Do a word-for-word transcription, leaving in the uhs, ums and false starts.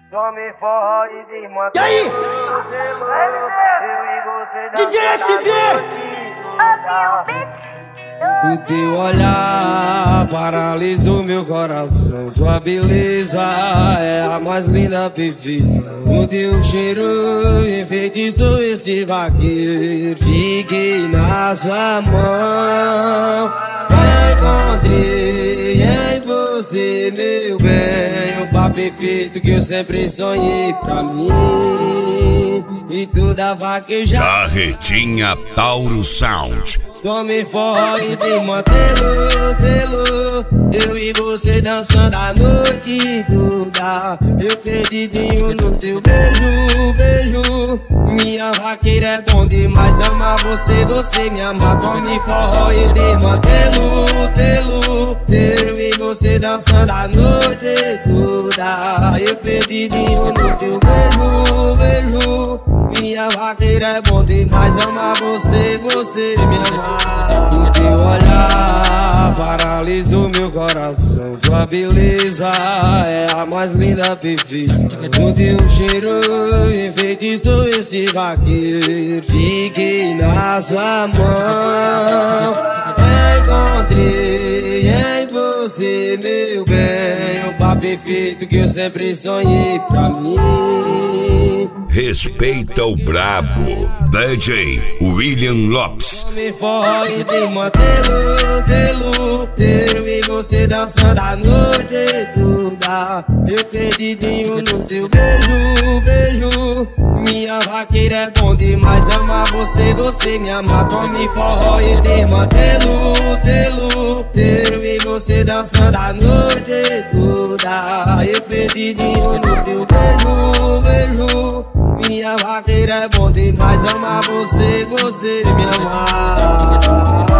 Tome forró e desmantela. E aí? D J S V! O teu olhar paralisou meu coração. Tua beleza é a mais linda perfeição. O teu cheiro enfeitiçou esse vaqueiro. Fiquei na sua mão. Encontrei em você, meu bem, o par perfeito que eu sempre sonhei pra mim. E toda vaqueja Carretinha Tauro Sound. tome forró e desmantelo, telo. Eu e você dançando a noite toda. Eu perdidinho no teu beijo, beijo. Minha vaqueira é bom demais, amar você, você me ama. Tome forró e desmantelo, telo. Eu e você dançando a noite toda. Eu perdidinho no teu beijo, beijo. Minha vaqueira é bom demais, amar você, você me ama. O teu olhar paralisou meu coração. Tua beleza é a mais linda perfeição. O teu cheiro enfeitiçou esse vaqueiro. Fiquei na sua mão. Encontrei em você, meu bem, o par perfeito que eu sempre sonhei pra mim. Respeita o brabo, D J William Lopes. Me forró e desmantelo, telo. Eu e você dançando a noite toda. Eu perdidinho no teu beijo, beijo. Minha vaqueira é bom demais, amar você, você me ama. Tome forró e desmantelo, telo. Eu e você dançando a noite toda. Eu perdidinho no teu beijo, beijo. Minha vaqueira é bom demais, amar você, você me ama.